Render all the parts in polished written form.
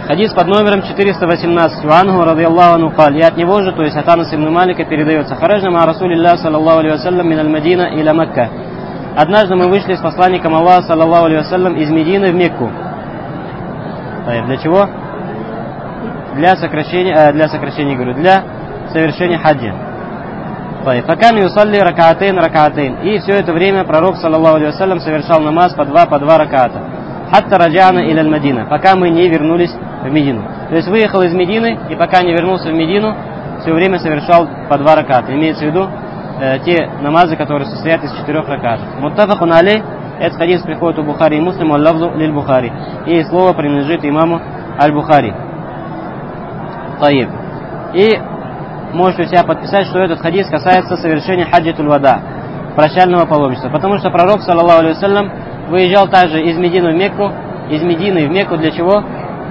Хадис под номером 418. Анху радийаллаху анху каль. И от него же, то есть от Анаса ибн Малика, передается: Хараджна ма Расулиллах саллаллаху алейхи вассалям мин аль-Мадина иля Макка. Однажды мы вышли с посланником Аллаха саллаллаху алейхи вассалям из Медины в Мекку. Для чего? Для совершения хаджа. Факан юсалли ракаатейн. И все это время пророк саллаллаху алейхи вассалям совершал намаз по два ракаата. Хатта раджана иля аль-Мадина. Пока мы не вернулись в Медину. То есть выехал из Медины и пока не вернулся в Медину, все время совершал по два ракаата. Имеется в виду те намазы, которые состоят из 4 ракатов. Муттафакун алейх. Этот хадис приходит у Бухари и Муслима, аль-лафзу лиль Бухари. И слово принадлежит имаму аль-Бухари. Таиб. И можете у себя подписать, что этот хадис касается совершения хаджатуль вада, прощального паломничества. Потому что пророк, саллаллаху алейхи вассалям, выезжал также из Медины в Мекку. Из Медины в Мекку для чего?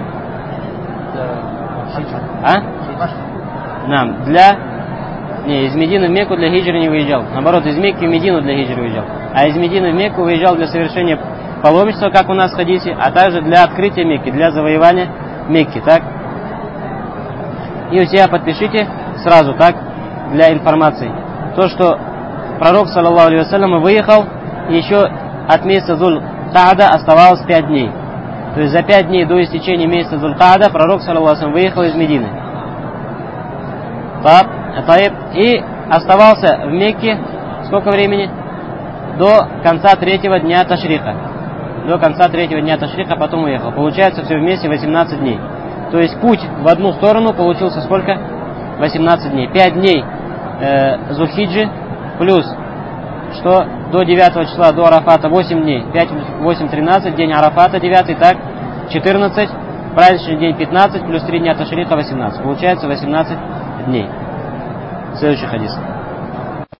Из Медины в Мекку для хиджры не выезжал. Наоборот, из Мекки в Медину для хиджры выезжал. А из Медины в Мекку выезжал для совершения паломничества, как у нас в хадисе, а также для открытия Мекки, для завоевания Мекки, так? И у себя подпишите сразу, так, для информации. То, что пророк, саллаллаху алейхи вассалям, выехал, и еще от месяца Зуль-Каада оставалось 5 дней. То есть за 5 дней до истечения месяца Зуль-Каада пророк, саллаллаху алейхи вассалям, выехал из Медины. И оставался в Мекке сколько времени? До конца 3-го дня Ташриха. До конца 3-го дня Ташриха потом уехал. Получается все вместе 18 дней. То есть путь в одну сторону получился сколько? 18 дней. 5 дней Зульхиджи плюс что до 9 числа, до Арафата 8 дней. 5, 8, 13, день Арафата 9, так, 14, праздничный день 15, плюс 3 дня Ташриха 18. Получается 18 дней. Следующий хадис.